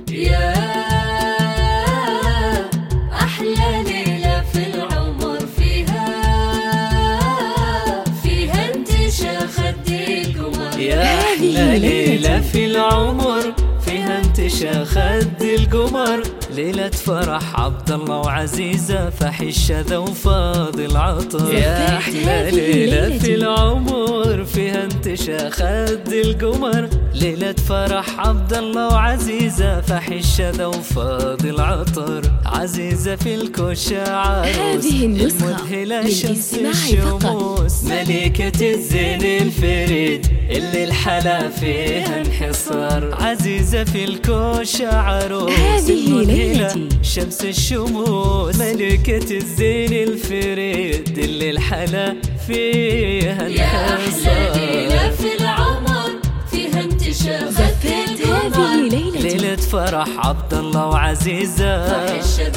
يا أحلى ليلة في العمر، فيها انتشى خد القمر. يا أحلى ليلة في العمر، فيها انتشى خد القمر. ليلة فرح عبد الله وعزيزة، فحي الشذا وفاض العطر. يا أحلى ليلة في العمر، فيها انتشى خد القمر. ليلة فرح عبد الله وعزيزة، فحي الشذا وفاض العطر. عزيزة في الكوشة عروس، هذه النسخة المذهلة شمس الشموس. ملكة الزين الفريد اللي الحلا فيها انحصار. عزيزة في الكوشة عروس، هذه ليلتي شمس الشموس. ملكة الزين الفريد اللي الحلا فيها يا أحلى ليلة في العمر، فيها انتشى خد القمر. ليلة فرح عبد الله وعزيزة، فحي الشذا